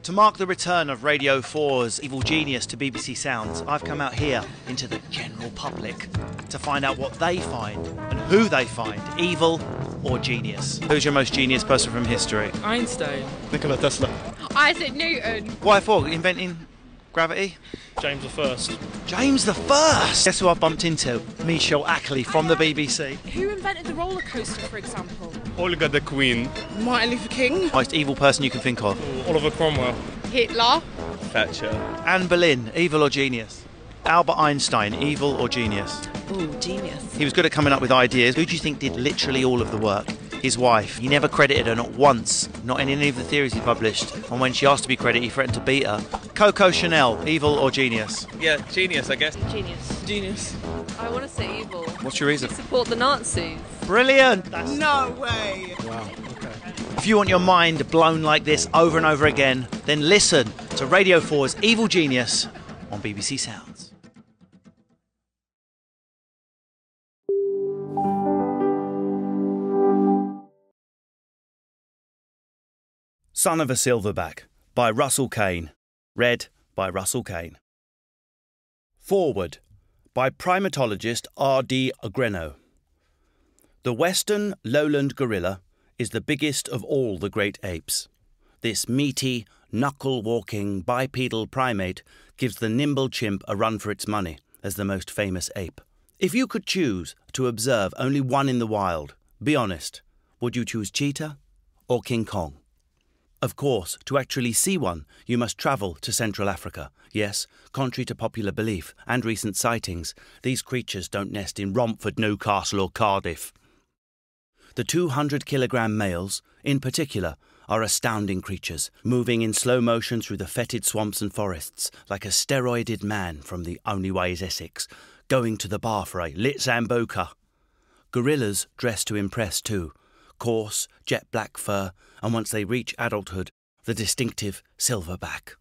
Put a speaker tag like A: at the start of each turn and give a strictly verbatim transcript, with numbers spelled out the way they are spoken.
A: To mark the return of Radio four's Evil Genius to B B C Sounds, I've come out here into the general public to find out what they find and who they find, evil or genius. Who's your most genius person from history?
B: Einstein.
C: Nikola Tesla.
D: Isaac Newton.
A: Why for? Inventing gravity?
C: James the First.
A: James the First! Guess who I've bumped into? Michelle Ackley from the B B C.
D: Who invented the roller coaster, for example?
C: Olga the Queen.
B: Martin Luther King.
A: Most evil person you can think of?
C: Ooh, Oliver Cromwell.
D: Hitler.
C: Thatcher.
A: Anne Boleyn, evil or genius? Albert Einstein, evil or genius?
B: Ooh, genius.
A: He was good at coming up with ideas. Who do you think did literally all of the work? His wife. He never credited her, not once, not in any of the theories he published. And when she asked to be credited, he threatened to beat her. Coco Chanel, evil or genius?
E: Yeah, genius, I guess.
F: Genius.
B: Genius.
F: I want to say evil.
A: What's your reason?
F: Support the Nazis.
A: Brilliant! That's...
B: No way.
C: Wow, okay.
A: If you want your mind blown like this over and over again, then listen to Radio four's Evil Genius on B B C Sounds. Son of a Silverback by Russell Kane. Read by Russell Kane. Forward by primatologist R D Agreno. The western lowland gorilla is the biggest of all the great apes. This meaty, knuckle-walking, bipedal primate gives the nimble chimp a run for its money as the most famous ape. If you could choose to observe only one in the wild, be honest, would you choose cheetah or King Kong? Of course, to actually see one, you must travel to Central Africa. Yes, contrary to popular belief and recent sightings, these creatures don't nest in Romford, Newcastle or Cardiff. The two hundred kilogram males, in particular, are astounding creatures, moving in slow motion through the fetid swamps and forests, like a steroided man from The Only Way is Essex, going to the bar for a lit Zamboka. Gorillas dress to impress too. Coarse, jet black fur, and once they reach adulthood, the distinctive silverback.